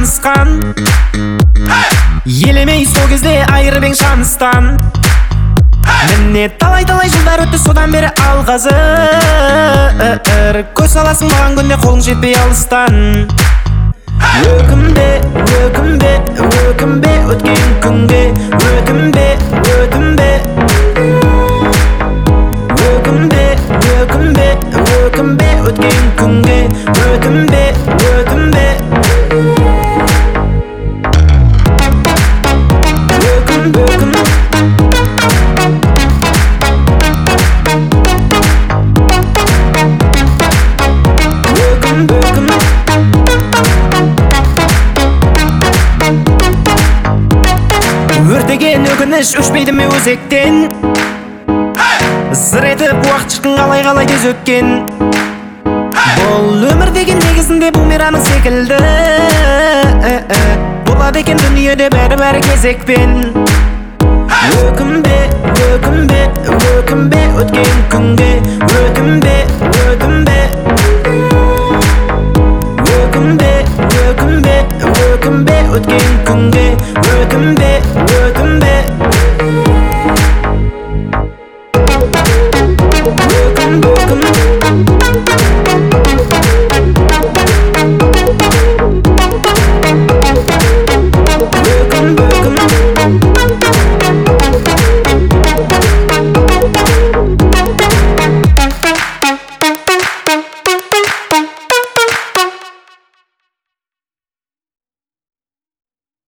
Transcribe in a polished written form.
танысқан, елемей сол кезде айырып ең шаныстан. Міне талай жылдар өтті содан бері алғазыр, көз саласың маған күнде қолың жетпей алыстан. Өкінбе, өкінбе, өкінбе өткен күнге, өкінбе, өкінбе. Өкінбе, өкінбе, өкінбе өткен күнге, өкінбе, өкінбе. Өртеген өкініш өшпейді ме өзектен, зыр етіп уақыт шіркін қалай тез өткен. Бұл өмір деген негізінде бумеранг секілді, болады екен дүниеде бәрі кезекпен. Өкінбе, өкінбе, өкінбе өткен күнге,